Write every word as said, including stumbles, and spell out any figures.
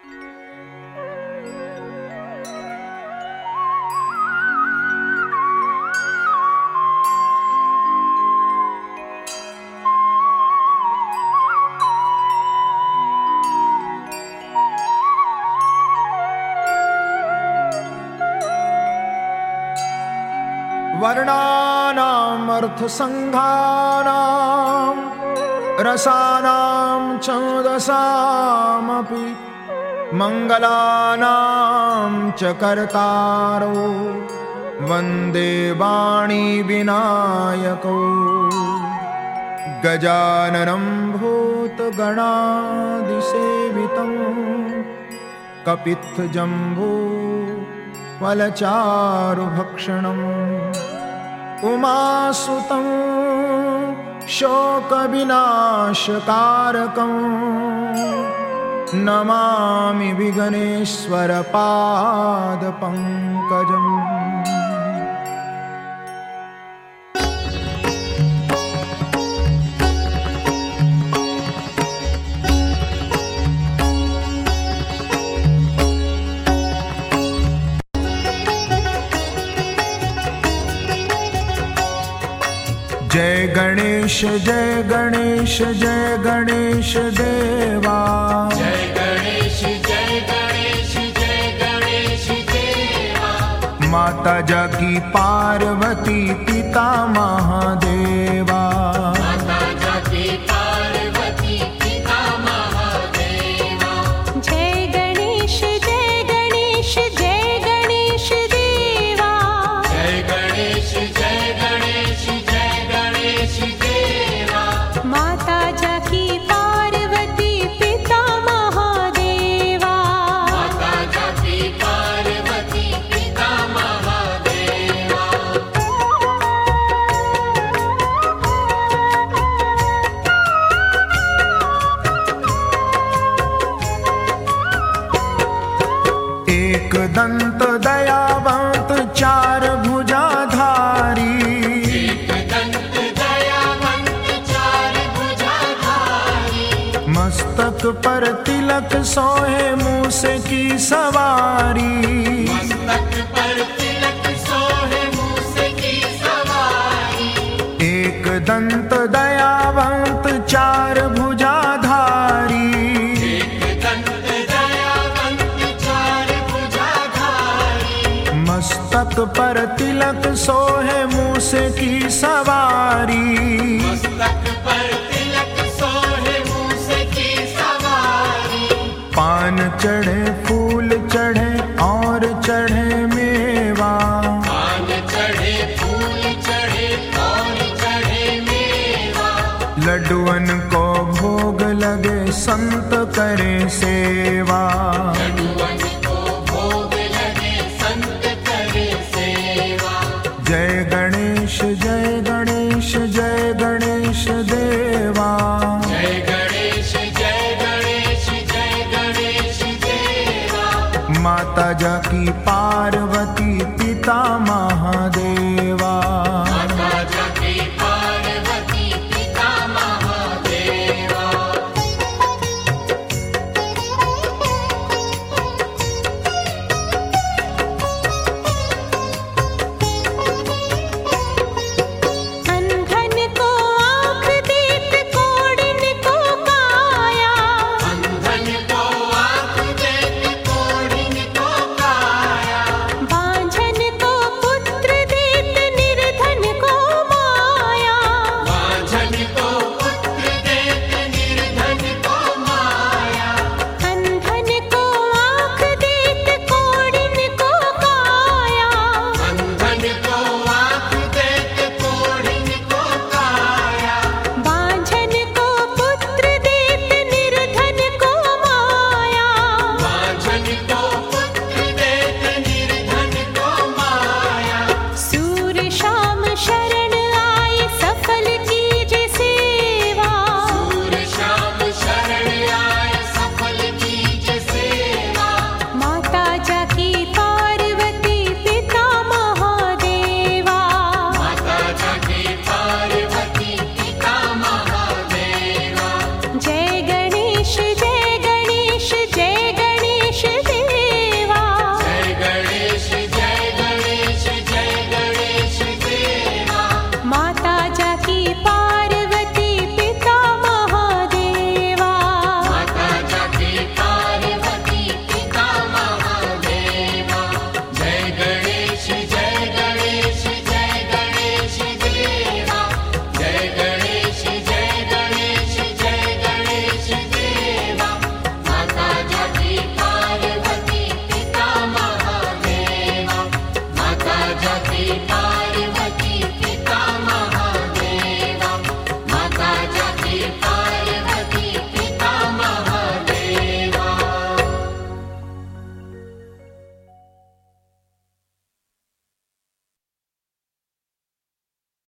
वर्णानाम् अर्थसङ्घानाम् रसानां छन्दसामपि मङ्गलानां च कर्तारो वन्दे वाणी विनायको गजाननं भूतगणादिसेवितं कपित्थजम्बो फलचारुभक्षणम् उमासुतं शोकविनाशकारकं नमामि विघ्नेश्वरपादपङ्कजम्। जय गणेश जय गणेश जय गणेश देवा। जय गणेश जय गणेश जय गणेश देवा। माता जाकी पार्वती पिता महादेवा। माता जाकी पार्वती पिता महादेवा। जय गणेश जय गणेश जय गणेश देवा। जय गणेश जय गणेश माता जाकी पार्वती पिता महादेवा। माता जाकी पार्वती पिता महादेवा। एक दंत दयावंत चार भुजाधारी। मस्तक पर तिलक सोहे मूस की सवारी। मस्तक पर तिलक सोहे मूस की सवारी। एक दंत दयावंत चार भुजाधारी। एक दंत दयावंत चार भुजाधारी। मस्तक पर तिलक सोहे मूस की सवारी। मस्तक पर पान चढ़े फूल चढ़े और चढ़े मेवा। पान चढ़े फूल चढ़े और चढ़े मेवा। लड्डुअन को भोग लगे संत करे सेवा। लड्डुअन को भोग लगे संत करे सेवा। जय गणेश जय गणेश जय गणेश देवा। जय गणेश जय गणेश जय गणेश देवा। माता जाकी पार्वती पिता महादेवा।